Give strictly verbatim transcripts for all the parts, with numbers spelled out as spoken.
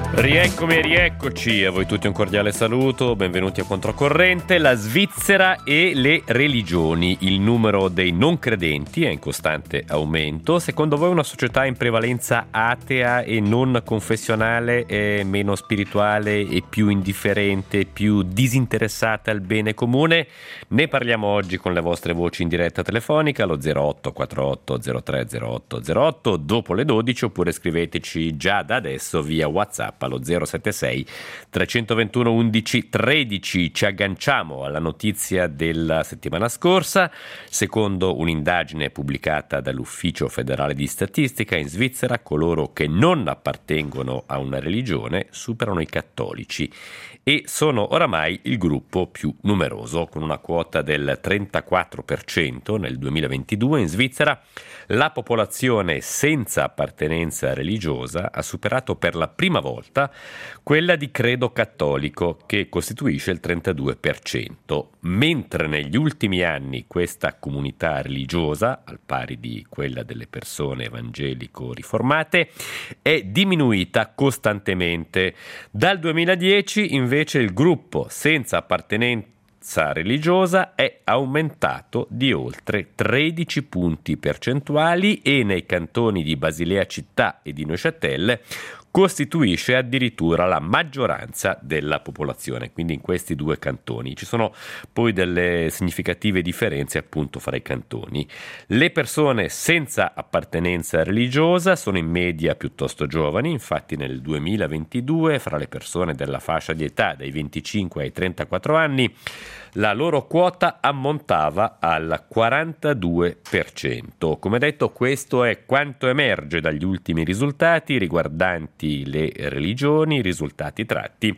Rieccomi e rieccoci, a voi tutti un cordiale saluto, benvenuti a Controcorrente. La Svizzera e le religioni, il numero dei non credenti è in costante aumento. Secondo voi una società in prevalenza atea e non confessionale è meno spirituale e più indifferente, più disinteressata al bene comune? Ne parliamo oggi con le vostre voci in diretta telefonica allo zero otto quattro otto zero tre zero otto zero otto dopo le dodici, oppure scriveteci già da adesso via WhatsApp allo zero sette sei trecentoventuno undici tredici. Ci agganciamo alla notizia della settimana scorsa. Secondo un'indagine pubblicata dall'Ufficio federale di statistica, in Svizzera coloro che non appartengono a una religione superano i cattolici e sono oramai il gruppo più numeroso, con una quota del trentaquattro per cento nel duemilaventidue. In Svizzera la popolazione senza appartenenza religiosa ha superato per la prima volta quella di credo cattolico, che costituisce il trentadue per cento, mentre negli ultimi anni questa comunità religiosa, al pari di quella delle persone evangelico-riformate, è diminuita costantemente. Dal duemiladieci invece il gruppo senza appartenenza religiosa è aumentato di oltre tredici punti percentuali e nei cantoni di Basilea Città e di Neuchâtel costituisce addirittura la maggioranza della popolazione, quindi in questi due cantoni. Ci sono poi delle significative differenze appunto fra i cantoni. Le persone senza appartenenza religiosa sono in media piuttosto giovani, infatti nel duemilaventidue fra le persone della fascia di età dai venticinque ai trentaquattro anni la loro quota ammontava al quarantadue per cento. Come detto, questo è quanto emerge dagli ultimi risultati riguardanti le religioni, risultati tratti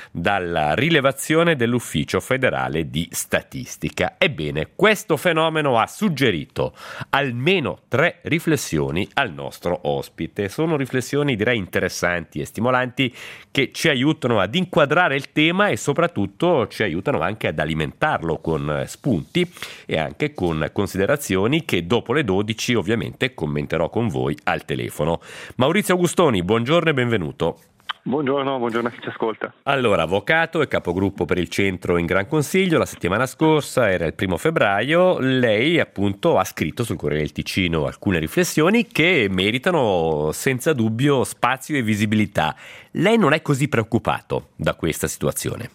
dalla rilevazione dell'Ufficio federale di statistica. Ebbene, questo fenomeno ha suggerito almeno tre riflessioni al nostro ospite. Sono riflessioni, direi, interessanti e stimolanti che ci aiutano ad inquadrare il tema e soprattutto ci aiutano anche ad alimentarlo con spunti e anche con considerazioni che dopo le dodici ovviamente commenterò con voi al telefono. Maurizio Augustoni, buongiorno e benvenuto. Buongiorno, buongiorno a chi ci ascolta. Allora, avvocato e capogruppo per il centro in Gran Consiglio, la settimana scorsa, era il primo febbraio, lei appunto ha scritto sul Corriere del Ticino alcune riflessioni che meritano senza dubbio spazio e visibilità. Lei non è così preoccupato da questa situazione?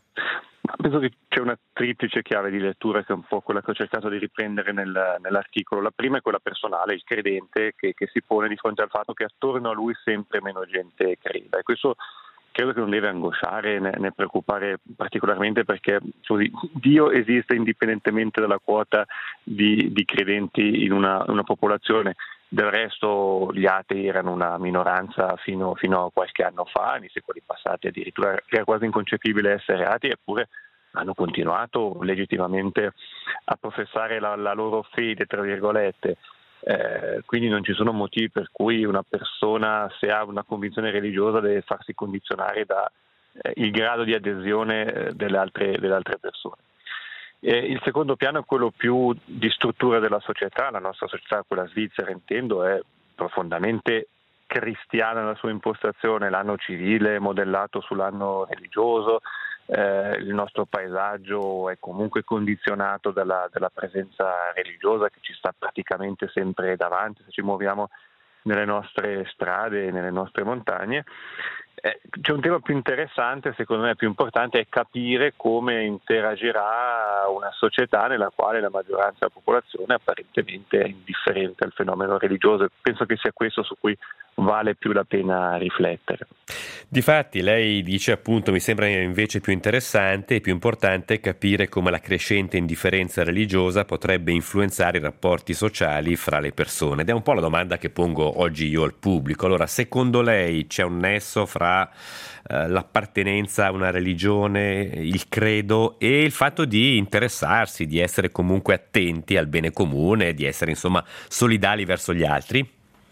Penso che c'è una triplice chiave di lettura che è un po' quella che ho cercato di riprendere nel, nell'articolo. La prima è quella personale, il credente che, che si pone di fronte al fatto che attorno a lui sempre meno gente creda, e questo credo che non deve angosciare né, né preoccupare particolarmente, perché così, Dio esiste indipendentemente dalla quota di, di credenti in una, una popolazione. Del resto gli atei erano una minoranza fino, fino a qualche anno fa, nei secoli passati addirittura era quasi inconcepibile essere atei, eppure hanno continuato legittimamente a professare la, la loro fede, tra virgolette. Eh, quindi non ci sono motivi per cui una persona, se ha una convinzione religiosa, deve farsi condizionare da eh, il grado di adesione eh, delle altre, delle altre persone. Eh, il secondo piano è quello più di struttura della società. La nostra società, quella svizzera intendo, è profondamente cristiana nella sua impostazione, l'anno civile è modellato sull'anno religioso, eh, il nostro paesaggio è comunque condizionato dalla, dalla presenza religiosa che ci sta praticamente sempre davanti se ci muoviamo nelle nostre strade, nelle nostre montagne. Eh, c'è un tema più interessante, secondo me più importante, è capire come interagirà una società nella quale la maggioranza della popolazione apparentemente è indifferente al fenomeno religioso. Penso che sia questo su cui vale più la pena riflettere. Difatti lei dice appunto, mi sembra invece più interessante e più importante capire come la crescente indifferenza religiosa potrebbe influenzare i rapporti sociali fra le persone, ed è un po' la domanda che pongo oggi io al pubblico. Allora, secondo lei c'è un nesso fra eh, l'appartenenza a una religione, il credo e il fatto di interessarsi, di essere comunque attenti al bene comune, di essere insomma solidali verso gli altri?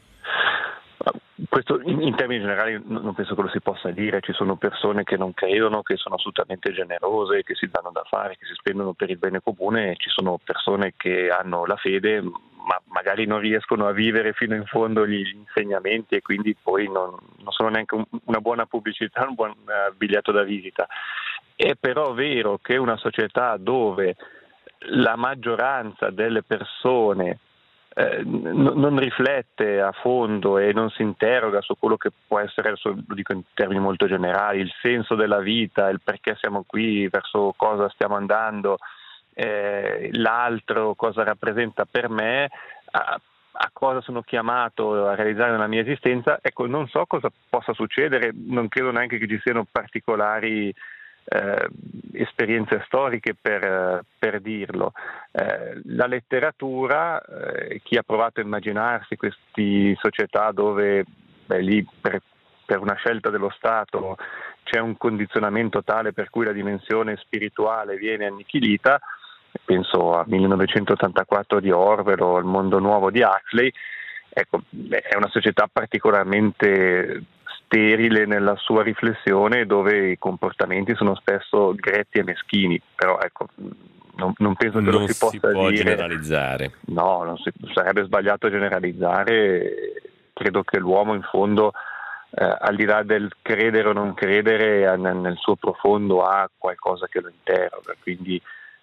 Questo in, in termini generali non penso che lo si possa dire. Ci sono persone che non credono, che sono assolutamente generose, che si danno da fare, che si spendono per il bene comune, e ci sono persone che hanno la fede ma magari non riescono a vivere fino in fondo gli insegnamenti e quindi poi non, non sono neanche un, una buona pubblicità, un buon uh, biglietto da visita. È però vero che una società dove la maggioranza delle persone eh, n- non riflette a fondo e non si interroga su quello che può essere, lo dico in termini molto generali, il senso della vita, il perché siamo qui, verso cosa stiamo andando, eh, l'altro cosa rappresenta per me, a, a cosa sono chiamato a realizzare nella mia esistenza, ecco, non so cosa possa succedere, non credo neanche che ci siano particolari Eh, esperienze storiche per, per dirlo. Eh, la letteratura, eh, chi ha provato a immaginarsi queste società dove beh, lì per, per una scelta dello Stato c'è un condizionamento tale per cui la dimensione spirituale viene annichilita, penso a millenovecentottantaquattro di Orwell o al Mondo Nuovo di Huxley, ecco, è una società particolarmente sterile nella sua riflessione, dove i comportamenti sono spesso gretti e meschini, però ecco, non, non penso che non lo si, si possa può dire. generalizzare. No, non si, sarebbe sbagliato generalizzare. Credo che l'uomo in fondo, eh, al di là del credere o non credere, nel, nel suo profondo ha qualcosa che lo interroga, quindi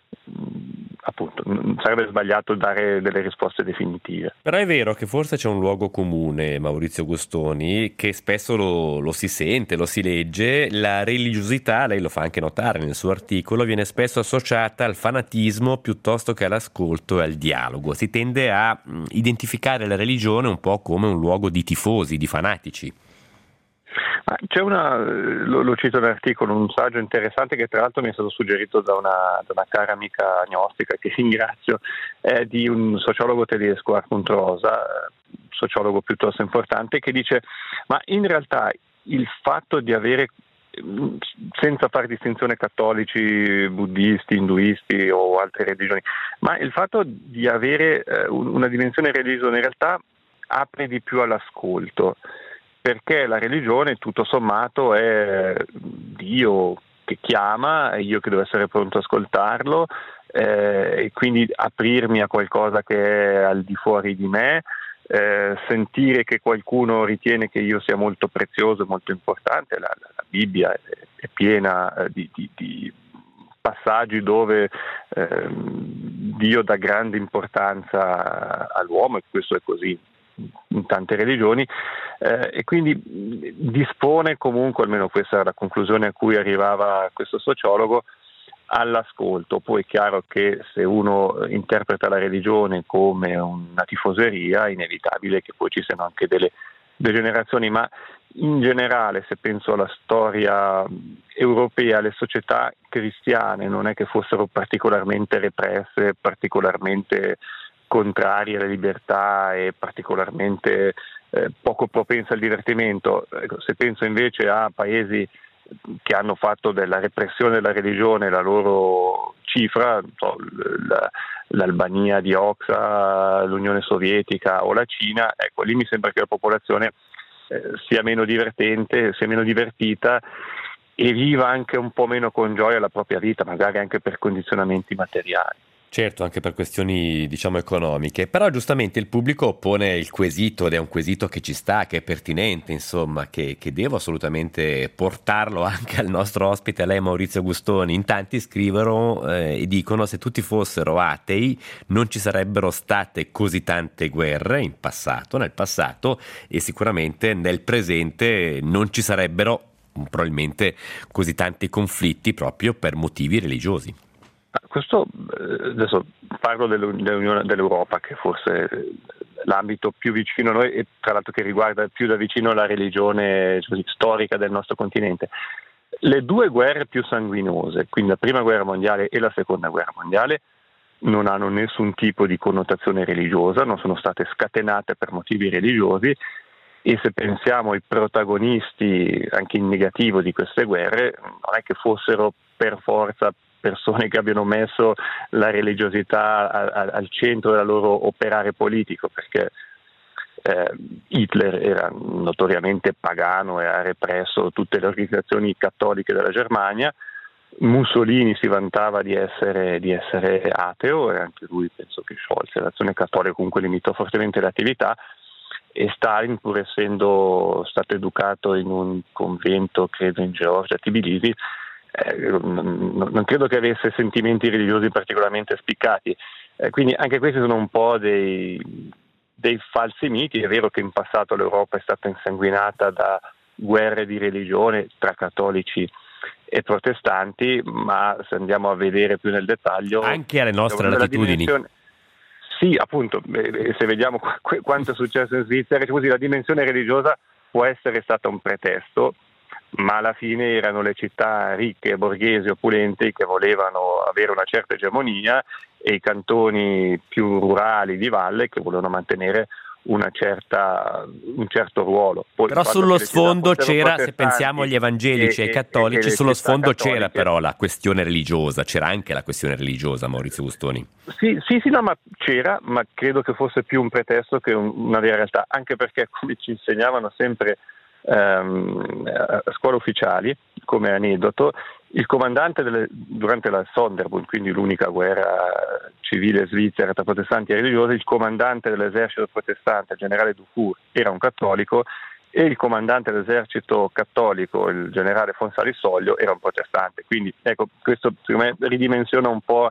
appunto sarebbe sbagliato dare delle risposte definitive. Però è vero che forse c'è un luogo comune, Maurizio Gustoni, che spesso lo, lo si sente, lo si legge: la religiosità, lei lo fa anche notare nel suo articolo, viene spesso associata al fanatismo piuttosto che all'ascolto e al dialogo. Si tende a mh, identificare la religione un po' come un luogo di tifosi, di fanatici. Ma c'è una, lo, lo cito nell'articolo, un saggio interessante che tra l'altro mi è stato suggerito da una, da una cara amica agnostica, che ringrazio, è di un sociologo tedesco, Hartmut Rosa, sociologo piuttosto importante, che dice: ma in realtà il fatto di avere, senza fare distinzione cattolici, buddisti, induisti o altre religioni, ma il fatto di avere eh, una dimensione religiosa in realtà apre di più all'ascolto, perché la religione tutto sommato è Dio che chiama, è io che devo essere pronto ad ascoltarlo, eh, e quindi aprirmi a qualcosa che è al di fuori di me, eh, sentire che qualcuno ritiene che io sia molto prezioso e molto importante. La, la, la Bibbia è, è piena eh, di, di, di passaggi dove eh, Dio dà grande importanza all'uomo, e questo è così in tante religioni, eh, e quindi dispone comunque, almeno questa era la conclusione a cui arrivava questo sociologo, all'ascolto. Poi è chiaro che se uno interpreta la religione come una tifoseria, è inevitabile che poi ci siano anche delle degenerazioni, ma in generale, se penso alla storia europea, le società cristiane non è che fossero particolarmente represse, particolarmente contrarie alla libertà e particolarmente eh, poco propense al divertimento. Ecco, se penso invece a paesi che hanno fatto della repressione della religione la loro cifra, so, la, l'Albania di Oxa, l'Unione Sovietica o la Cina, ecco, lì mi sembra che la popolazione eh, sia meno divertente, sia meno divertita e viva anche un po' meno con gioia la propria vita, magari anche per condizionamenti materiali. Certo, anche per questioni, diciamo, economiche, però giustamente il pubblico pone il quesito, ed è un quesito che ci sta, che è pertinente, insomma, che, che devo assolutamente portarlo anche al nostro ospite, a lei Maurizio Gustoni. In tanti scrivono eh, e dicono: se tutti fossero atei non ci sarebbero state così tante guerre in passato, nel passato, e sicuramente nel presente non ci sarebbero probabilmente così tanti conflitti proprio per motivi religiosi. Questo, adesso parlo dell'Unione dell'Europa, che forse è l'ambito più vicino a noi e tra l'altro che riguarda più da vicino la religione così, storica del nostro continente. Le due guerre più sanguinose, quindi la prima guerra mondiale e la seconda guerra mondiale, non hanno nessun tipo di connotazione religiosa, non sono state scatenate per motivi religiosi, e se pensiamo ai protagonisti anche in negativo di queste guerre, non è che fossero per forza persone che abbiano messo la religiosità a, a, al centro del loro operare politico, perché eh, Hitler era notoriamente pagano e ha represso tutte le organizzazioni cattoliche della Germania, Mussolini si vantava di essere, di essere ateo e anche lui penso che sciolse l'azione cattolica, comunque limitò fortemente l'attività, e Stalin, pur essendo stato educato in un convento, credo in Georgia, a Tbilisi, eh, non, non credo che avesse sentimenti religiosi particolarmente spiccati. Eh, quindi anche questi sono un po' dei, dei falsi miti. È vero che in passato l'Europa è stata insanguinata da guerre di religione tra cattolici e protestanti, ma se andiamo a vedere più nel dettaglio, anche alle nostre la latitudini. Sì, appunto, se vediamo quanto è successo in Svizzera, così la dimensione religiosa può essere stata un pretesto, ma alla fine erano le città ricche, borghesi, opulenti che volevano avere una certa egemonia, e i cantoni più rurali di valle che volevano mantenere una certa, un certo ruolo. Poi, però sullo sfondo c'era, se pensiamo agli evangelici e ai cattolici, e, e sullo sfondo cattoliche. C'era però la questione religiosa, c'era anche la questione religiosa, Maurizio Gustoni. Sì, sì, sì, no, ma c'era, ma credo che fosse più un pretesto che un, una vera realtà, anche perché, come ci insegnavano sempre ehm, a scuole ufficiali, come aneddoto, il comandante delle, durante la Sonderbund, quindi l'unica guerra civile svizzera tra protestanti e religiosi, il comandante dell'esercito protestante, il generale Dufour, era un cattolico, e il comandante dell'esercito cattolico, il generale Fonsalisoglio, era un protestante. Quindi ecco, questo secondo me ridimensiona un po'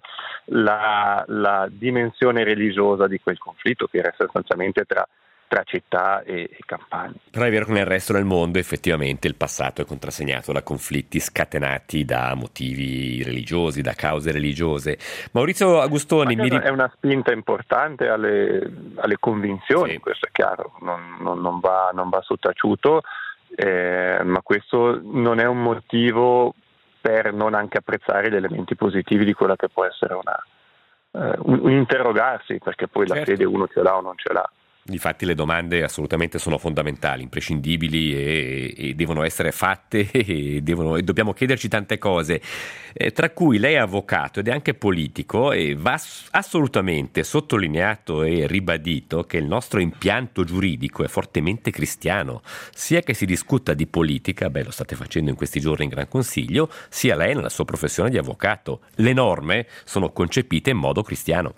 la, la dimensione religiosa di quel conflitto, che era sostanzialmente tra tra città e, e campagne. Però è vero che nel resto del mondo effettivamente il passato è contrassegnato da conflitti scatenati da motivi religiosi, da cause religiose. Maurizio Agustoni mi... È una spinta importante alle, alle convinzioni, sì. Questo è chiaro, non, non, non, va, non va sottaciuto, eh, ma questo non è un motivo per non anche apprezzare gli elementi positivi di quella che può essere una, eh, un, un interrogarsi, perché poi certo. La fede uno ce l'ha o non ce l'ha. Difatti le domande assolutamente sono fondamentali, imprescindibili e, e devono essere fatte e, devono, e dobbiamo chiederci tante cose, eh, tra cui lei è avvocato ed è anche politico, e va assolutamente sottolineato e ribadito che il nostro impianto giuridico è fortemente cristiano, sia che si discuta di politica, beh lo state facendo in questi giorni in Gran Consiglio, sia lei nella sua professione di avvocato. Le norme sono concepite in modo cristiano.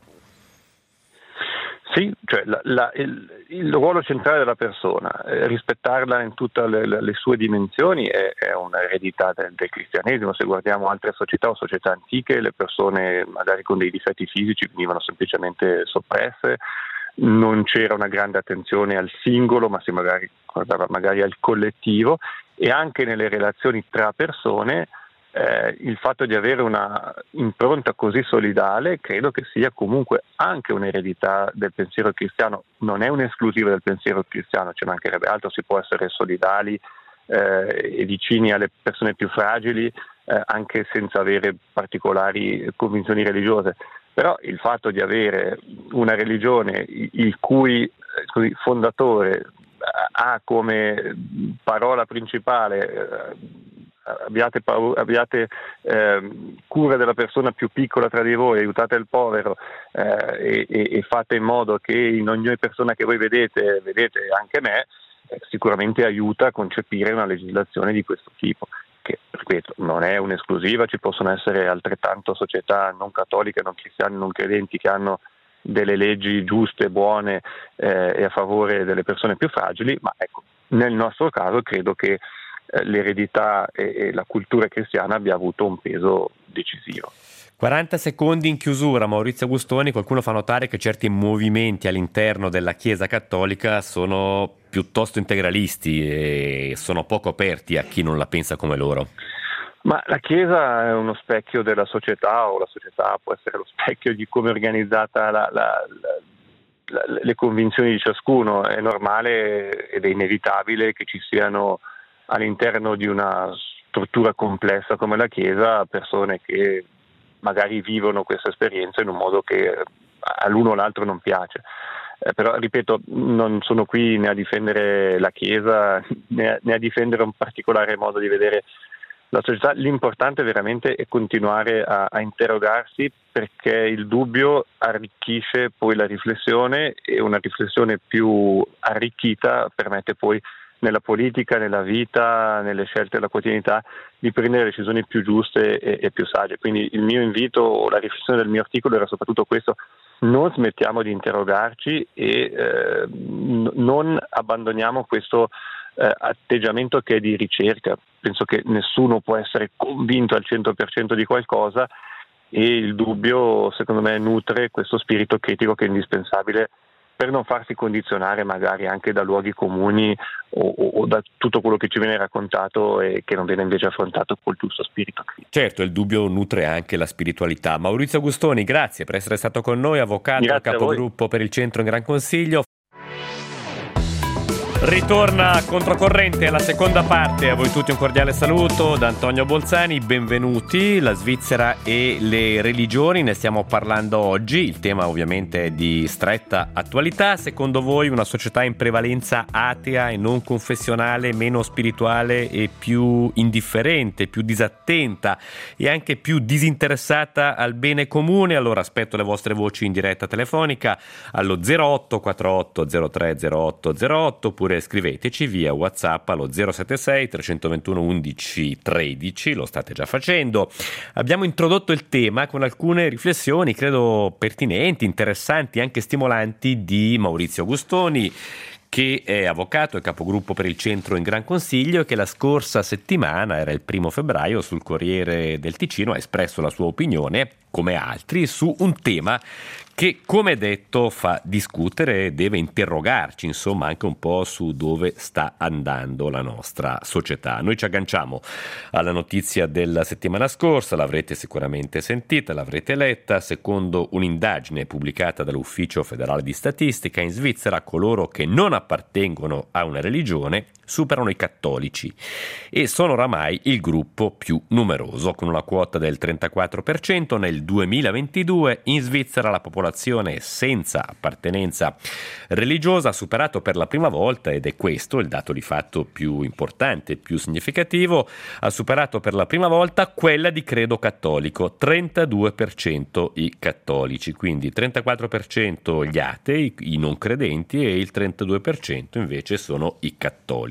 Sì, cioè la, la, il, il ruolo centrale della persona, eh, rispettarla in tutte le, le, le sue dimensioni è, è un'eredità del, del cristianesimo. Se guardiamo altre società o società antiche, le persone magari con dei difetti fisici venivano semplicemente soppresse, non c'era una grande attenzione al singolo, ma si magari guardava magari al collettivo, e anche nelle relazioni tra persone Eh, il fatto di avere una impronta così solidale credo che sia comunque anche un'eredità del pensiero cristiano, non è un'esclusiva del pensiero cristiano, ci mancherebbe altro, si può essere solidali eh, e vicini alle persone più fragili eh, anche senza avere particolari convinzioni religiose, però il fatto di avere una religione il cui eh, così, fondatore ha come parola principale eh, abbiate, paura, abbiate eh, cura della persona più piccola tra di voi, aiutate il povero eh, e, e fate in modo che in ogni persona che voi vedete, vedete anche me, eh, sicuramente aiuta a concepire una legislazione di questo tipo, che ripeto non è un'esclusiva, ci possono essere altrettanto società non cattoliche, non cristiane, non credenti che hanno delle leggi giuste, buone eh, e a favore delle persone più fragili, ma ecco, nel nostro caso credo che l'eredità e la cultura cristiana abbia avuto un peso decisivo. quaranta secondi in chiusura, Maurizio Gustoni. Qualcuno fa notare che certi movimenti all'interno della Chiesa cattolica sono piuttosto integralisti e sono poco aperti a chi non la pensa come loro. Ma la Chiesa è uno specchio della società, o la società può essere lo specchio di come è organizzata la, la, la, la, le convinzioni di ciascuno. È normale ed è inevitabile che ci siano all'interno di una struttura complessa come la Chiesa persone che magari vivono questa esperienza in un modo che all'uno o l'altro non piace. Eh, però ripeto, non sono qui né a difendere la Chiesa né a, né a difendere un particolare modo di vedere la società. L'importante veramente è continuare a, a interrogarsi, perché il dubbio arricchisce poi la riflessione, e una riflessione più arricchita permette poi nella politica, nella vita, nelle scelte della quotidianità, di prendere decisioni più giuste e, e più sagge. Quindi il mio invito o la riflessione del mio articolo era soprattutto questo: non smettiamo di interrogarci e eh, n- non abbandoniamo questo eh, atteggiamento che è di ricerca. Penso che nessuno può essere convinto al cento per cento di qualcosa, e il dubbio, secondo me, nutre questo spirito critico che è indispensabile per non farsi condizionare magari anche da luoghi comuni o, o, o da tutto quello che ci viene raccontato e che non viene invece affrontato col giusto spirito. Certo, il dubbio nutre anche la spiritualità. Maurizio Gustoni, grazie per essere stato con noi, avvocato, Grazie capogruppo per il Centro in Gran Consiglio. Ritorna Controcorrente alla seconda parte. A voi tutti un cordiale saluto da Antonio Bolzani, benvenuti. La Svizzera e le religioni, ne stiamo parlando oggi. Il tema ovviamente è di stretta attualità. Secondo voi una società in prevalenza atea e non confessionale, meno spirituale e più indifferente, più disattenta e anche più disinteressata al bene comune? Allora aspetto le vostre voci in diretta telefonica allo zero otto quattro zero tre zero otto zero otto, oppure scriveteci via WhatsApp allo zero sette sei tre due uno undici tredici, lo state già facendo. Abbiamo introdotto il tema con alcune riflessioni, credo pertinenti, interessanti, anche stimolanti, di Maurizio Gustoni, che è avvocato e capogruppo per il Centro in Gran Consiglio e che la scorsa settimana, era il primo febbraio, sul Corriere del Ticino ha espresso la sua opinione, come altri, su un tema che, come detto, fa discutere e deve interrogarci, insomma, anche un po' su dove sta andando la nostra società. Noi ci agganciamo alla notizia della settimana scorsa, l'avrete sicuramente sentita, l'avrete letta. Secondo un'indagine pubblicata dall'Ufficio Federale di Statistica, in Svizzera coloro che non appartengono a una religione superano i cattolici e sono oramai il gruppo più numeroso, con una quota del trentaquattro per cento. Nel duemilaventidue in Svizzera la popolazione senza appartenenza religiosa ha superato per la prima volta, ed è questo il dato di fatto più importante, più significativo, ha superato per la prima volta quella di credo cattolico, trentadue per cento i cattolici, quindi trentaquattro per cento gli atei, i non credenti, e il trentadue per cento invece sono i cattolici.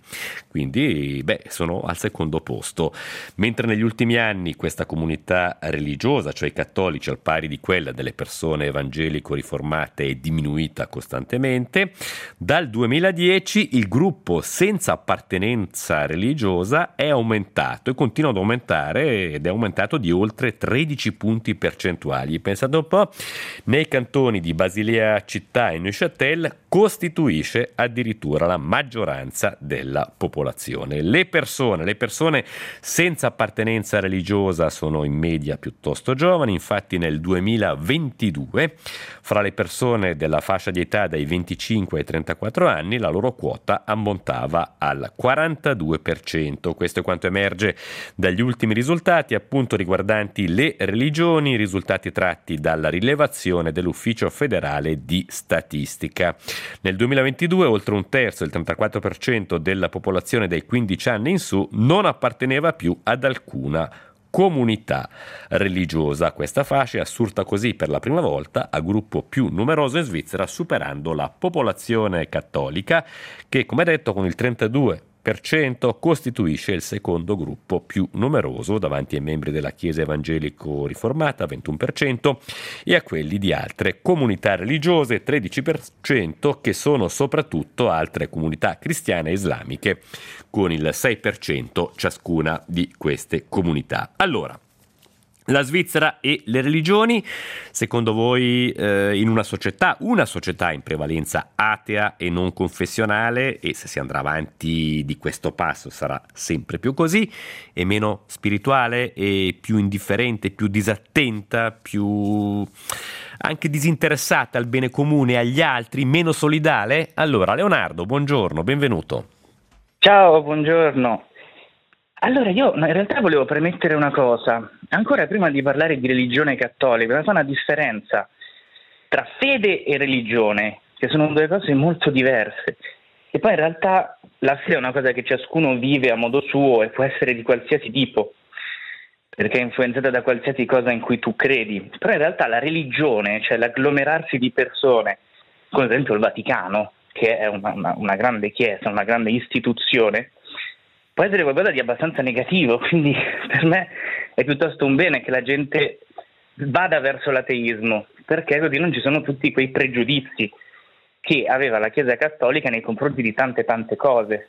Quindi, beh, sono al secondo posto. Mentre negli ultimi anni questa comunità religiosa, cioè i cattolici, al pari di quella delle persone evangelico-riformate, è diminuita costantemente, dal duemiladieci il gruppo senza appartenenza religiosa è aumentato e continua ad aumentare, ed è aumentato di oltre tredici punti percentuali. Pensate un po', nei cantoni di Basilea Città e Neuchâtel costituisce addirittura la maggioranza della popolazione. Le persone, le persone senza appartenenza religiosa sono in media piuttosto giovani, infatti nel duemilaventidue fra le persone della fascia di età dai venticinque ai trentaquattro anni la loro quota ammontava al quarantadue per cento. Questo è quanto emerge dagli ultimi risultati, appunto riguardanti le religioni, risultati tratti dalla rilevazione dell'Ufficio Federale di Statistica. Nel duemilaventidue oltre un terzo, il trentaquattro per cento della popolazione dai quindici anni in su, non apparteneva più ad alcuna comunità religiosa. Questa fascia è assurta così per la prima volta a gruppo più numeroso in Svizzera, superando la popolazione cattolica che, come detto, con il trentadue per cento costituisce il secondo gruppo più numeroso davanti ai membri della Chiesa evangelico riformata, ventuno per cento, e a quelli di altre comunità religiose, tredici per cento, che sono soprattutto altre comunità cristiane e islamiche, con il sei per cento ciascuna di queste comunità. Allora, la Svizzera e le religioni, secondo voi, eh, in una società, una società in prevalenza atea e non confessionale, e se si andrà avanti di questo passo sarà sempre più così, e meno spirituale e più indifferente, più disattenta, più anche disinteressata al bene comune, agli altri, meno solidale? Allora, Leonardo, buongiorno, benvenuto. Ciao, buongiorno. Allora, io in realtà volevo premettere una cosa. Ancora prima di parlare di religione cattolica, bisogna fare una differenza tra fede e religione, che sono due cose molto diverse. E poi in realtà la fede è una cosa che ciascuno vive a modo suo e può essere di qualsiasi tipo, perché è influenzata da qualsiasi cosa in cui tu credi. Però in realtà la religione, cioè l'agglomerarsi di persone, come ad esempio il Vaticano, che è una, una, una grande chiesa, una grande istituzione, può essere qualcosa di abbastanza negativo, quindi per me è piuttosto un bene che la gente vada verso l'ateismo, perché così non ci sono tutti quei pregiudizi che aveva la Chiesa Cattolica nei confronti di tante tante cose.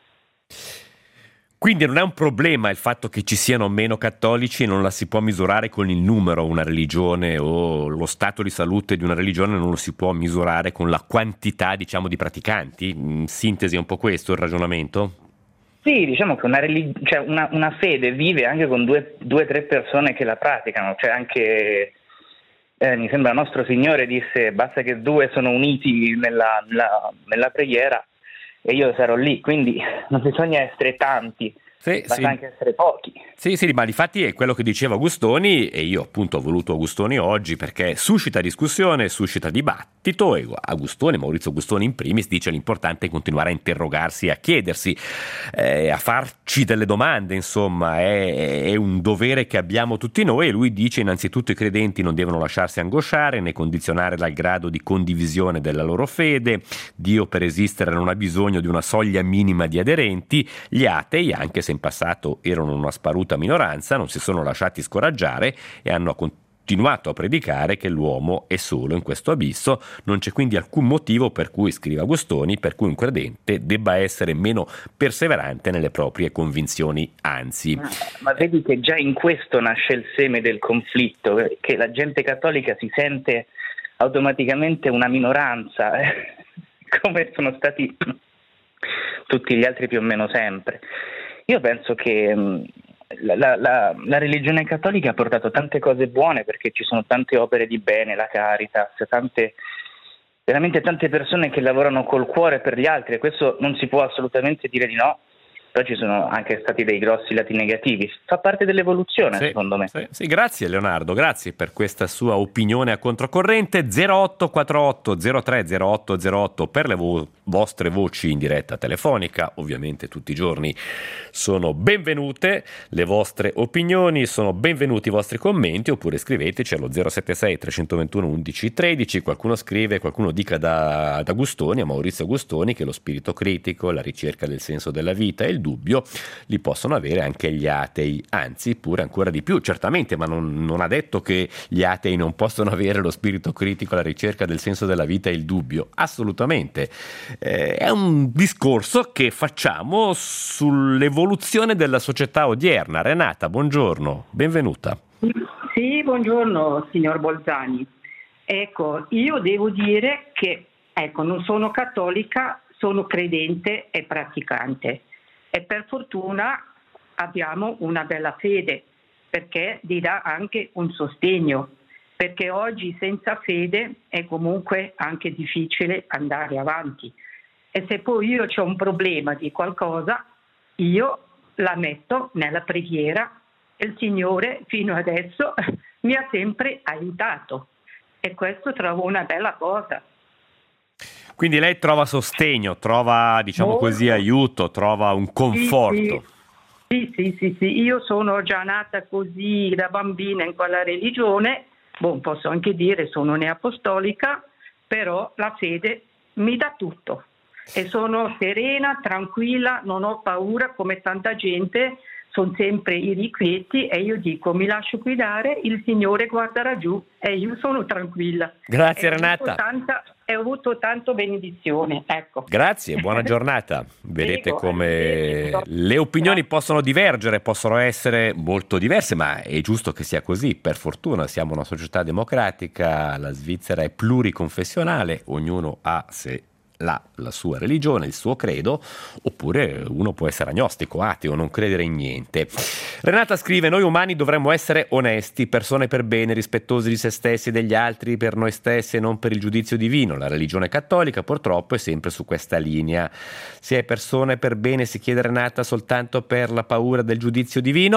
Quindi non è un problema il fatto che ci siano meno cattolici, non la si può misurare con il numero una religione, o lo stato di salute di una religione non lo si può misurare con la quantità, diciamo, di praticanti? In sintesi è un po' questo il ragionamento? Sì, diciamo che una, relig- cioè una, una fede vive anche con due o tre persone che la praticano, cioè anche, eh, mi sembra nostro Signore disse basta che due sono uniti nella, nella, nella preghiera e io sarò lì, quindi non bisogna essere tanti, sì, basta sì. anche essere pochi. Sì, sì, ma difatti è quello che diceva Agustoni, e io appunto ho voluto Agustoni oggi perché suscita discussione, suscita dibattito, e Agustoni, Maurizio Agustoni in primis, dice l'importante è continuare a interrogarsi, a chiedersi, eh, a farci delle domande, insomma, è, è un dovere che abbiamo tutti noi, e lui dice innanzitutto i credenti non devono lasciarsi angosciare né condizionare dal grado di condivisione della loro fede, Dio per esistere non ha bisogno di una soglia minima di aderenti, gli atei, anche se in passato erano una sparuta minoranza, non si sono lasciati scoraggiare e hanno continuato a predicare che l'uomo è solo in questo abisso. Non c'è quindi alcun motivo per cui, scrive Agustoni, per cui un credente debba essere meno perseverante nelle proprie convinzioni, anzi. Ma, ma vedi che già in questo nasce il seme del conflitto, che la gente cattolica si sente automaticamente una minoranza, eh? come sono stati tutti gli altri più o meno sempre. Io penso che mh, la, la, la religione cattolica ha portato tante cose buone, perché ci sono tante opere di bene, la Caritas, tante, veramente tante persone che lavorano col cuore per gli altri, e questo non si può assolutamente dire di no. Però ci sono anche stati dei grossi lati negativi, fa parte dell'evoluzione, sì, secondo me. Sì, sì, grazie Leonardo, grazie per questa sua opinione a controcorrente. Zero otto quattro otto zero tre zero otto zero otto per le vo- vostre voci in diretta telefonica, ovviamente tutti i giorni sono benvenute le vostre opinioni, sono benvenuti i vostri commenti, oppure scriveteci allo zero sette sei tre due uno undici tredici. Qualcuno scrive, qualcuno dica da, da Agustoni, a Maurizio Agustoni, che lo spirito critico, la ricerca del senso della vita e il dubbio li possono avere anche gli atei, anzi pure ancora di più, certamente, ma non, non ha detto che gli atei non possono avere lo spirito critico, la ricerca del senso della vita e il dubbio, assolutamente. Eh, è un discorso che facciamo sull'evoluzione della società odierna. Renata, buongiorno, benvenuta. Sì, buongiorno signor Bolzani. Ecco, io devo dire che ecco, non sono cattolica, sono credente e praticante. E per fortuna abbiamo una bella fede, perché ti dà anche un sostegno, perché oggi senza fede è comunque anche difficile andare avanti. E se poi io ho un problema di qualcosa, io la metto nella preghiera e il Signore fino adesso mi ha sempre aiutato, e questo trovo una bella cosa. Quindi lei trova sostegno, trova, diciamo Molto. così, aiuto, trova un conforto. Sì, sì, sì, sì, sì. Io sono già nata così da bambina in quella religione, boh, posso anche dire sono neapostolica, però la fede mi dà tutto e sono serena, tranquilla, non ho paura come tanta gente, sono sempre irrequieti e io dico mi lascio guidare, il Signore guarderà giù e io sono tranquilla. Grazie e Renata. Ho tanta, e ho avuto tanto benedizione, ecco. Grazie, buona giornata. Vedete Prego, come arrivederci. le opinioni possono divergere, possono essere molto diverse, ma è giusto che sia così. Per fortuna siamo una società democratica, la Svizzera è pluriconfessionale, ognuno ha se La, la sua religione, il suo credo, oppure uno può essere agnostico, ateo, non credere in niente. Renata scrive: noi umani dovremmo essere onesti, persone per bene, rispettosi di se stessi e degli altri, per noi stessi e non per il giudizio divino. La religione cattolica purtroppo è sempre su questa linea. Si è persone per bene, si chiede Renata, soltanto per la paura del giudizio divino?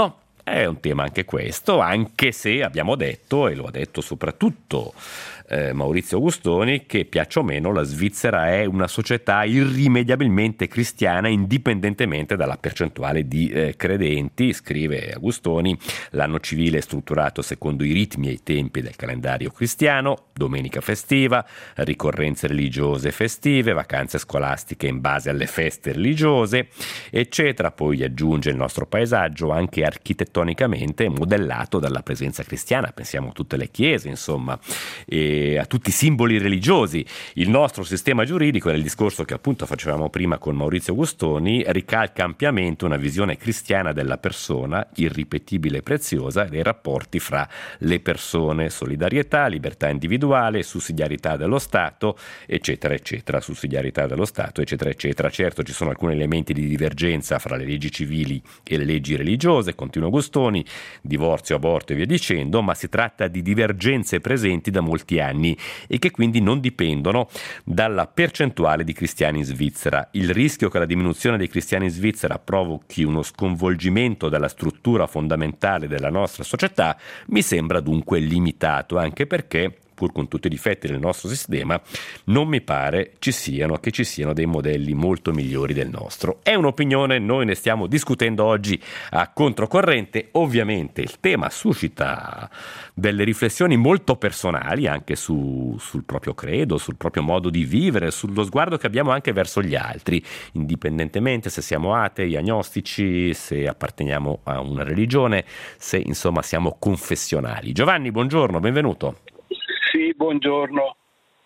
È un tema anche questo, anche se abbiamo detto, e lo ha detto soprattutto eh, Maurizio Agustoni, che piaccia o meno la Svizzera è una società irrimediabilmente cristiana indipendentemente dalla percentuale di eh, credenti. Scrive Agustoni: l'anno civile è strutturato secondo i ritmi e i tempi del calendario cristiano, domenica festiva, ricorrenze religiose festive, vacanze scolastiche in base alle feste religiose, eccetera. Poi aggiunge: il nostro paesaggio anche architettonicamente è modellato dalla presenza cristiana, pensiamo a tutte le chiese, insomma, e a tutti i simboli religiosi. Il nostro sistema giuridico, era il discorso che appunto facevamo prima con Maurizio Agustoni, ricalca ampiamente una visione cristiana della persona, irripetibile e preziosa, dei rapporti fra le persone, solidarietà, libertà individuale, sussidiarietà dello Stato, eccetera, eccetera, sussidiarietà dello Stato, eccetera, eccetera. Certo, ci sono alcuni elementi di divergenza fra le leggi civili e le leggi religiose, continua Agustoni, divorzio, aborto e via dicendo, ma si tratta di divergenze presenti da molti anni e che quindi non dipendono dalla percentuale di cristiani in Svizzera. Il rischio che la diminuzione dei cristiani in Svizzera provochi uno sconvolgimento della struttura fondamentale della nostra società mi sembra dunque limitato, anche perché, pur con tutti i difetti del nostro sistema, non mi pare ci siano, che ci siano dei modelli molto migliori del nostro. È un'opinione, noi ne stiamo discutendo oggi a Controcorrente. Ovviamente il tema suscita delle riflessioni molto personali anche su, sul proprio credo, sul proprio modo di vivere, sullo sguardo che abbiamo anche verso gli altri, indipendentemente se siamo atei, agnostici, se apparteniamo a una religione, se insomma siamo confessionali. Giovanni, buongiorno, benvenuto. Sì, buongiorno.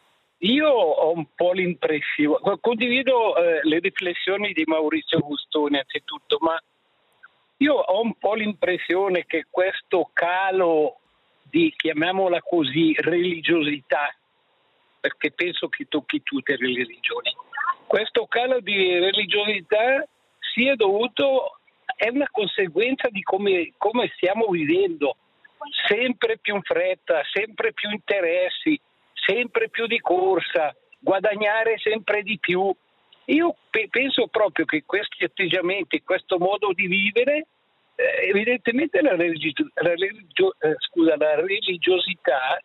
Io ho un po' l'impressione, condivido eh, le riflessioni di Maurizio Agustoni anzitutto, ma io ho un po' l'impressione che questo calo di, chiamiamola così, religiosità, perché penso che tocchi tutte le religioni, questo calo di religiosità sia dovuto, è una conseguenza di come, come stiamo vivendo. Sempre più in fretta, sempre più interessi, sempre più di corsa, guadagnare sempre di più. Io pe- penso proprio che questi atteggiamenti, questo modo di vivere, eh, evidentemente la, religio- la, religio- eh, scusa, la religiosità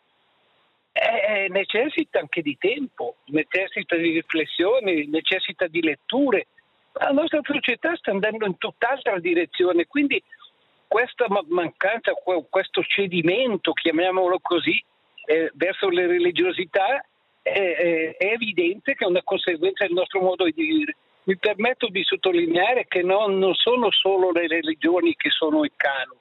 eh, necessita anche di tempo, necessita di riflessione, necessita di letture. La nostra società sta andando in tutt'altra direzione, quindi questa mancanza, questo cedimento, chiamiamolo così, eh, verso le religiosità è, è evidente che è una conseguenza del nostro modo di vivere. Mi permetto di sottolineare che non, non sono solo le religioni che sono in calo.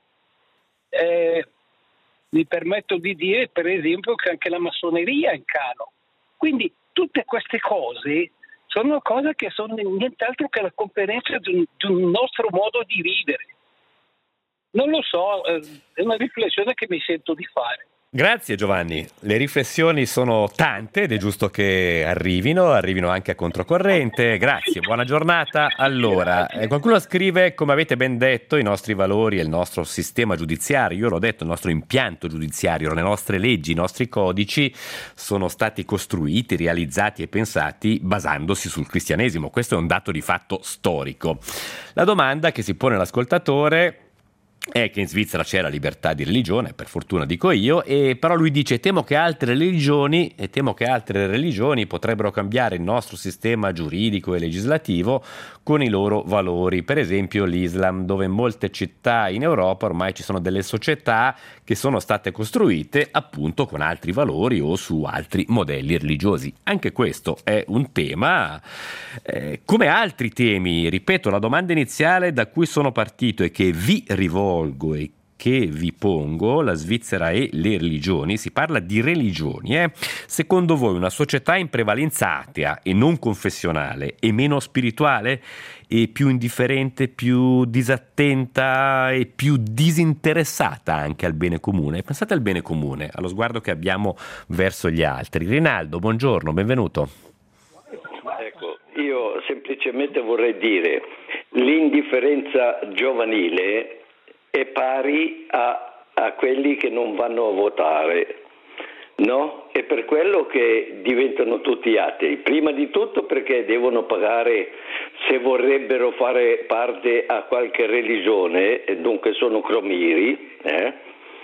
Eh, mi permetto di dire, per esempio, che anche la massoneria è in calo. Quindi tutte queste cose sono cose che sono nient'altro che la conferenza di un, di un nostro modo di vivere. Non lo so, è una riflessione che mi sento di fare. Grazie Giovanni, le riflessioni sono tante ed è giusto che arrivino, arrivino anche a Controcorrente. Grazie, buona giornata. Allora, eh, qualcuno scrive, come avete ben detto, i nostri valori e il nostro sistema giudiziario, io l'ho detto, il nostro impianto giudiziario, le nostre leggi, i nostri codici sono stati costruiti, realizzati e pensati basandosi sul cristianesimo. Questo è un dato di fatto storico. La domanda che si pone l'ascoltatore è che in Svizzera c'è la libertà di religione, per fortuna dico io, e però lui dice temo che altre religioni e temo che altre religioni potrebbero cambiare il nostro sistema giuridico e legislativo con i loro valori, per esempio l'Islam, dove in molte città in Europa ormai ci sono delle società che sono state costruite appunto con altri valori o su altri modelli religiosi. Anche questo è un tema, eh, come altri temi, ripeto, la domanda iniziale da cui sono partito e che vi rivolgo e che vi pongo, la Svizzera e le religioni, si parla di religioni, eh? Secondo voi una società in prevalenza atea e non confessionale è meno spirituale e più indifferente, più disattenta e più disinteressata anche al bene comune? Pensate al bene comune, allo sguardo che abbiamo verso gli altri. Rinaldo, buongiorno, benvenuto. Ecco, io semplicemente vorrei dire l'indifferenza giovanile è pari a, a quelli che non vanno a votare, no? È per quello che diventano tutti atei, prima di tutto perché devono pagare se vorrebbero fare parte a qualche religione, dunque sono cromiri, eh?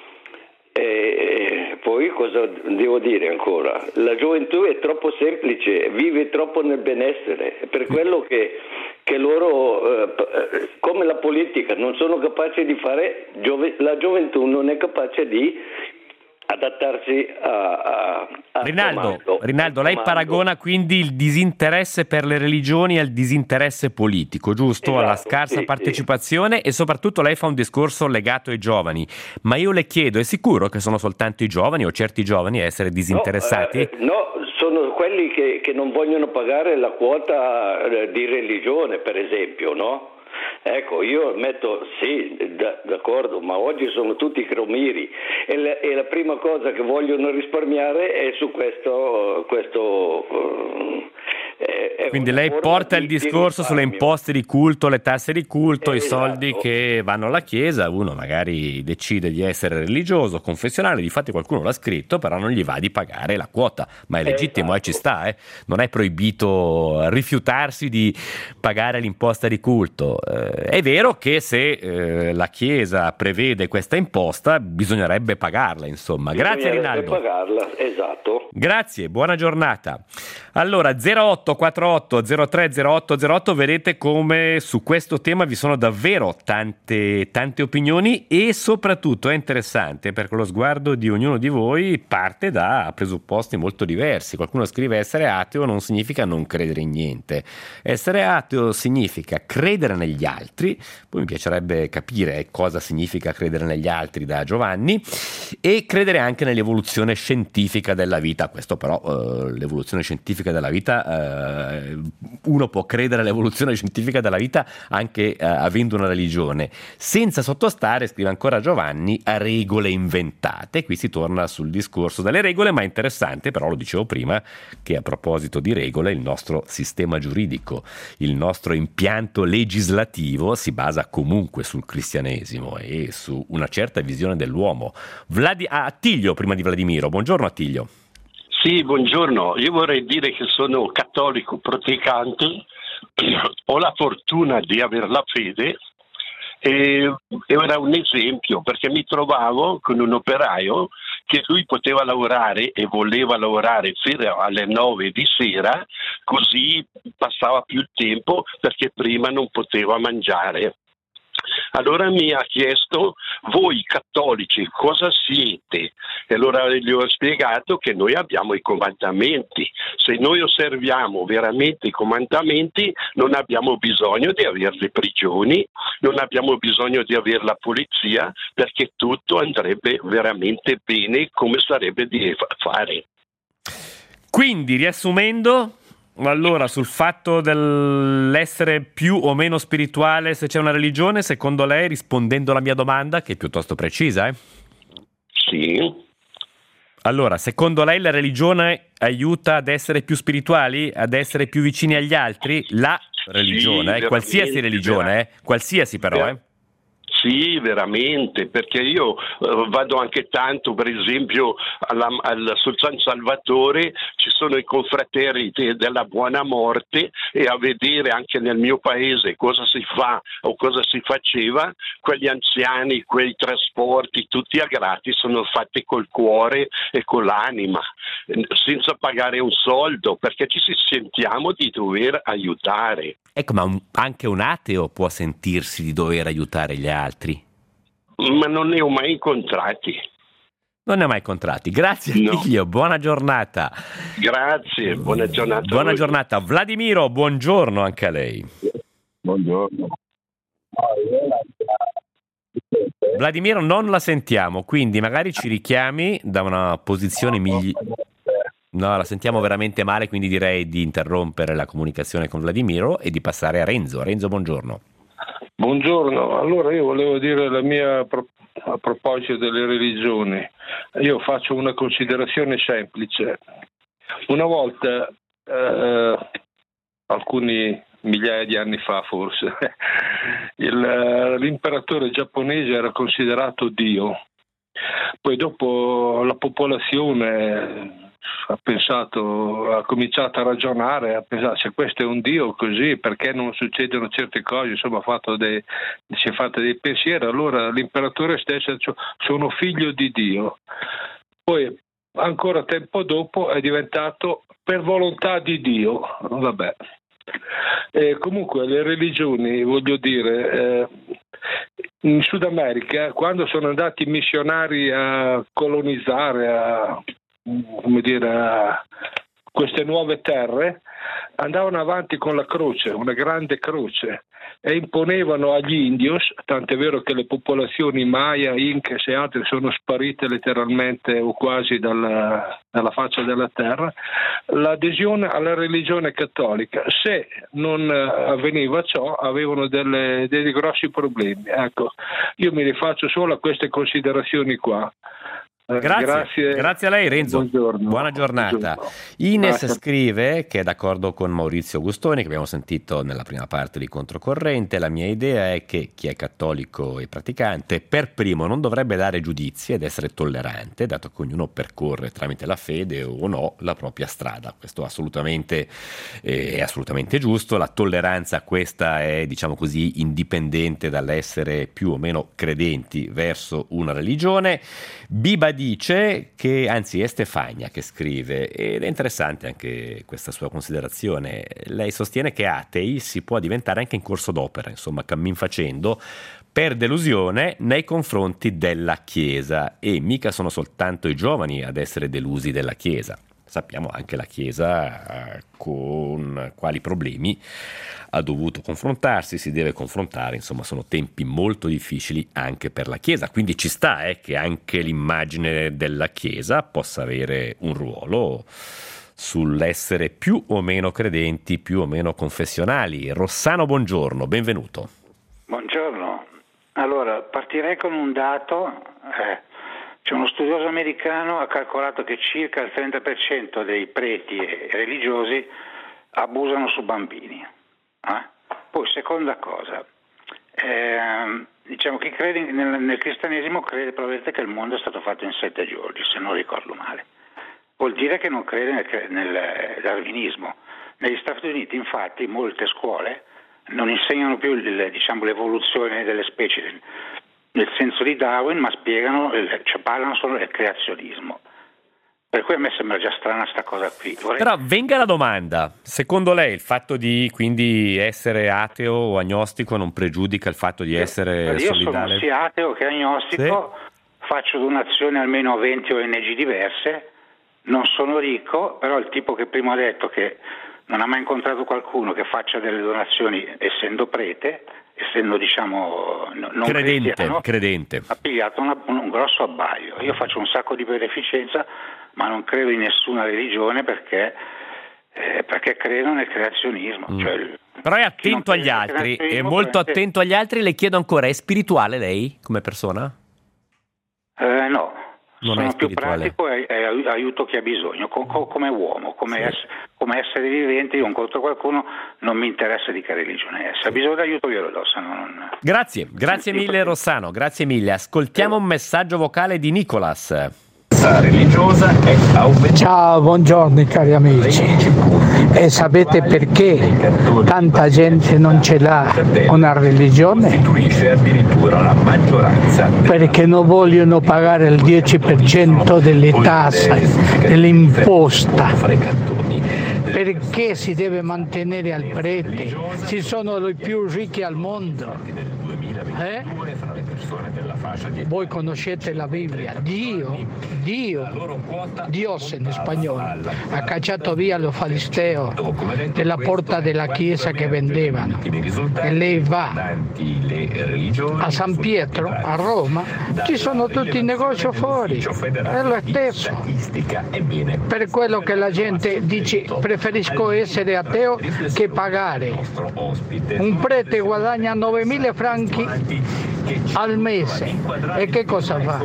E poi cosa devo dire ancora? La gioventù è troppo semplice, vive troppo nel benessere, è per quello che, che loro, eh, come la politica, non sono capaci di fare, la gioventù non è capace di adattarsi a, a, a Rinaldo, comando. Rinaldo, lei comando. paragona quindi il disinteresse per le religioni al disinteresse politico, giusto? Esatto, Alla scarsa sì, partecipazione sì. E soprattutto lei fa un discorso legato ai giovani, ma io le chiedo, è sicuro che sono soltanto i giovani o certi giovani a essere disinteressati? No, eh, no sono quelli che, che non vogliono pagare la quota eh, di religione, per esempio, no? Ecco, io ammetto, sì, d- d'accordo, ma oggi sono tutti cromiri e, le, e la prima cosa che vogliono risparmiare è su questo... questo uh, è, è Quindi lei porta di, il discorso di sulle imposte di culto, le tasse di culto, eh, i soldi esatto. che vanno alla chiesa, uno magari decide di essere religioso, confessionale, difatti qualcuno l'ha scritto, però non gli va di pagare la quota, ma è legittimo, esatto. eh, ci sta, eh. Non è proibito rifiutarsi di pagare l'imposta di culto. Eh, è vero che se eh, la chiesa prevede questa imposta bisognerebbe pagarla, insomma. Grazie Rinaldo. Pagarla, esatto. Grazie, buona giornata. Allora, zero otto quattro zero tre zero otto zero otto, vedete come su questo tema vi sono davvero tante, tante opinioni e soprattutto è interessante perché lo sguardo di ognuno di voi parte da presupposti molto diversi. Qualcuno scrive: essere ateo non significa non credere in niente. Essere ateo significa credere negli altri. Poi mi piacerebbe capire cosa significa credere negli altri da Giovanni, e credere anche nell'evoluzione scientifica della vita. Questo però, eh, l'evoluzione scientifica della vita, eh, uno può credere all'evoluzione scientifica della vita anche eh, avendo una religione, senza sottostare, scrive ancora Giovanni, a regole inventate. Qui si torna sul discorso delle regole, ma è interessante, però lo dicevo prima, che a proposito di regole il nostro sistema giuridico, il nostro impianto legislativo si basa comunque sul cristianesimo e su una certa visione dell'uomo. Vladi- ah, Attilio, prima di Vladimiro. Buongiorno Attilio. Sì, buongiorno. Io vorrei dire che sono cattolico praticante, ho la fortuna di avere la fede e era un esempio perché mi trovavo con un operaio che lui poteva lavorare e voleva lavorare fino alle nove di sera, così passava più tempo perché prima non poteva mangiare. Allora mi ha chiesto: voi cattolici cosa siete? E allora gli ho spiegato che noi abbiamo i comandamenti. Se noi osserviamo veramente i comandamenti non abbiamo bisogno di avere le prigioni, non abbiamo bisogno di avere la polizia, perché tutto andrebbe veramente bene come sarebbe di fare. Quindi, riassumendo, allora, sul fatto dell'essere più o meno spirituale se c'è una religione, secondo lei, rispondendo alla mia domanda, che è piuttosto precisa, eh? Sì. Allora, secondo lei la religione aiuta ad essere più spirituali, ad essere più vicini agli altri? La religione, sì, eh? Qualsiasi religione, eh? Qualsiasi però, eh? Sì, veramente, perché io uh, vado anche tanto, per esempio, alla, al, sul San Salvatore ci sono i confrateri de, della Buona Morte, e a vedere anche nel mio paese cosa si fa o cosa si faceva, quegli anziani, quei trasporti tutti a gratis sono fatti col cuore e con l'anima, senza pagare un soldo, perché ci sentiamo di dover aiutare. Ecco, ma un, anche un ateo può sentirsi di dover aiutare gli altri. Ma non ne ho mai incontrati. Non ne ho mai incontrati. Grazie no. Attilio, buona giornata. Grazie, buona giornata. Buona giornata. Vladimiro, buongiorno anche a lei. Buongiorno. Vladimiro, non la sentiamo, quindi magari ci richiami da una posizione migliore. No, la sentiamo veramente male, quindi direi di interrompere la comunicazione con Vladimiro e di passare a Renzo. Renzo, buongiorno. Buongiorno, allora io volevo dire la mia a proposito delle religioni. Io faccio una considerazione semplice. Una volta, eh, alcuni migliaia di anni fa forse, il, l'imperatore giapponese era considerato Dio. Poi dopo la popolazione ha pensato, ha cominciato a ragionare, ha pensato se questo è un Dio così, perché non succedono certe cose, insomma ha fatto dei, si è fatto dei pensieri, allora l'imperatore stesso dice sono figlio di Dio. Poi ancora tempo dopo è diventato per volontà di Dio, vabbè. E comunque le religioni, voglio dire, eh, in Sud America quando sono andati i missionari a colonizzare, a, come dire, a queste nuove terre, andavano avanti con la croce, una grande croce, e imponevano agli indios, tant'è vero che le popolazioni Maya, Incas e altre sono sparite letteralmente o quasi dalla, dalla faccia della terra, l'adesione alla religione cattolica. Se non avveniva ciò avevano delle, dei grossi problemi. Ecco, io mi rifaccio solo a queste considerazioni qua. Grazie. Grazie. Grazie a lei Renzo, buongiorno. Buona giornata. Buongiorno. Ines Grazie. Scrive che è d'accordo con Maurizio Gustoni, che abbiamo sentito nella prima parte di Controcorrente. La mia idea è che chi è cattolico e praticante per primo non dovrebbe dare giudizi ed essere tollerante, dato che ognuno percorre tramite la fede o no la propria strada. Questo assolutamente eh, è assolutamente giusto. La tolleranza questa è, diciamo così, indipendente dall'essere più o meno credenti verso una religione. Biba dice che, anzi è Stefania che scrive, ed è interessante anche questa sua considerazione. Lei sostiene che atei si può diventare anche in corso d'opera, insomma cammin facendo, per delusione nei confronti della Chiesa, e mica sono soltanto i giovani ad essere delusi della Chiesa. Sappiamo anche la Chiesa eh, con quali problemi ha dovuto confrontarsi, si deve confrontare, insomma sono tempi molto difficili anche per la Chiesa, quindi ci sta eh, che anche l'immagine della Chiesa possa avere un ruolo sull'essere più o meno credenti, più o meno confessionali. Rossano, buongiorno, benvenuto. Buongiorno, allora partirei con un dato. eh. C'è uno studioso americano ha calcolato che circa il trenta per cento dei preti e religiosi abusano su bambini. Eh? Poi, seconda cosa, eh, diciamo chi crede nel, nel cristianesimo crede probabilmente che il mondo è stato fatto in sette giorni, se non ricordo male. Vuol dire che non crede nel, nel darwinismo. Negli Stati Uniti, infatti, molte scuole non insegnano più il, diciamo, l'evoluzione delle specie nel senso di Darwin, ma spiegano, cioè parlano solo del creazionismo. Per cui a me sembra già strana sta cosa qui. Vorrei... Però venga la domanda, secondo lei il fatto di quindi essere ateo o agnostico non pregiudica il fatto di essere Io solidale? Io sono sia ateo che agnostico, sì. Faccio donazioni almeno a venti O N G diverse, non sono ricco, però il tipo che prima ha detto che non ha mai incontrato qualcuno che faccia delle donazioni essendo prete, essendo diciamo non credente, cristiano, credente. Ha pigliato una, un, un grosso abbaglio. Io faccio un sacco di beneficenza, ma non credo in nessuna religione perché, eh, perché credo nel creazionismo. Mm. Cioè, però è attento agli altri, è molto attento agli altri. Le chiedo ancora, è spirituale lei come persona? Eh, no. Non sono è più pratico e, e aiuto chi ha bisogno, co- co- come uomo, come, sì. ess- come essere vivente. Io incontro qualcuno, non mi interessa di che religione è, se ha bisogno di aiuto io lo do. Se non... Grazie, grazie mille Rossano, grazie mille. Ascoltiamo un messaggio vocale di Nicolas. Religiosa è ciao, buongiorno cari amici. E sapete perché tanta gente non ce l'ha una religione? Perché non vogliono pagare il dieci per cento delle tasse, dell'imposta. Perché si deve mantenere al prete? Ci sono i più ricchi al mondo. Eh? Voi conoscete la Bibbia, Dio, Dio, Dios in spagnolo, ha cacciato via lo falisteo della porta della chiesa che vendevano, e lei va a San Pietro, a Roma, ci sono tutti i negozi fuori, è lo stesso. Per quello che la gente dice preferisco essere ateo che pagare. Un prete guadagna novemila franchi al mese. E che cosa fa?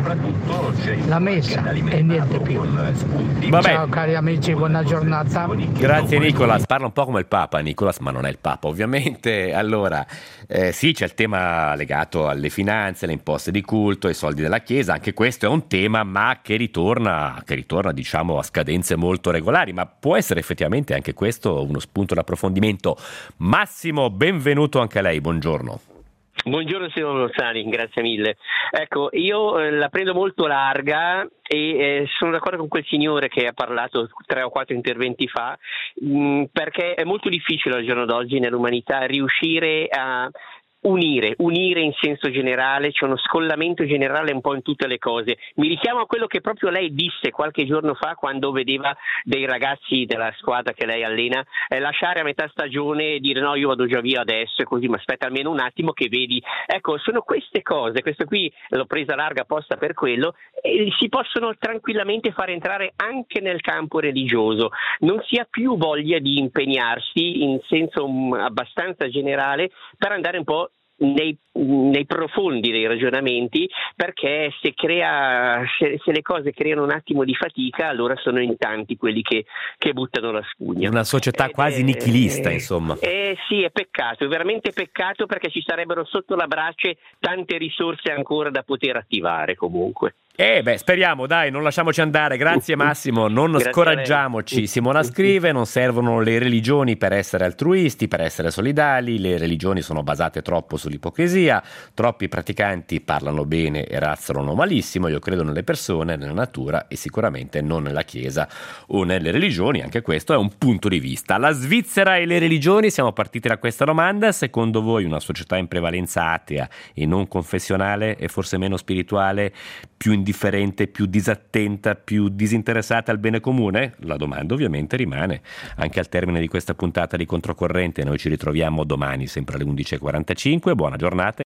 La messa e niente più. Vabbè. Ciao cari amici, buona giornata. Grazie Nicolas, parla un po' come il Papa Nicolas, ma non è il Papa ovviamente. Allora, eh, sì, c'è il tema legato alle finanze, alle imposte di culto, ai soldi della Chiesa, anche questo è un tema ma che ritorna, che ritorna diciamo a scadenze molto regolari, ma può essere effettivamente anche questo uno spunto d'approfondimento. Massimo, benvenuto anche a lei, buongiorno. Buongiorno signor Bolzani, grazie mille. Ecco, io eh, la prendo molto larga e eh, sono d'accordo con quel signore che ha parlato tre o quattro interventi fa, mh, perché è molto difficile al giorno d'oggi nell'umanità riuscire a Unire, unire in senso generale, c'è uno scollamento generale un po' in tutte le cose. Mi richiamo a quello che proprio lei disse qualche giorno fa quando vedeva dei ragazzi della squadra che lei allena eh, lasciare a metà stagione e dire no, io vado già via adesso e così, ma aspetta almeno un attimo che vedi. Ecco, sono queste cose, questo qui l'ho presa larga apposta per quello, e si possono tranquillamente far entrare anche nel campo religioso. Non si ha più voglia di impegnarsi in senso um, abbastanza generale per andare un po' Nei, nei profondi dei ragionamenti, perché se, crea, se, se le cose creano un attimo di fatica, allora sono in tanti quelli che, che buttano la spugna. Una società Ed quasi è, nichilista, eh, insomma. Eh sì, è peccato, è veramente peccato, perché ci sarebbero sotto la brace tante risorse ancora da poter attivare comunque. Eh beh, speriamo, dai, non lasciamoci andare. Grazie Massimo, non Grazie scoraggiamoci. Simona scrive: non servono le religioni per essere altruisti, per essere solidali. Le religioni sono basate troppo sull'ipocrisia. Troppi praticanti parlano bene e razzolano malissimo. Io credo nelle persone, nella natura e sicuramente non nella Chiesa o nelle religioni. Anche questo è un punto di vista. La Svizzera e le religioni, siamo partiti da questa domanda. Secondo voi una società in prevalenza atea e non confessionale è forse meno spirituale, più indifferente, più disattenta, più disinteressata al bene comune? La domanda ovviamente rimane. Anche al termine di questa puntata di Controcorrente noi ci ritroviamo domani sempre alle undici e quarantacinque. Buona giornata.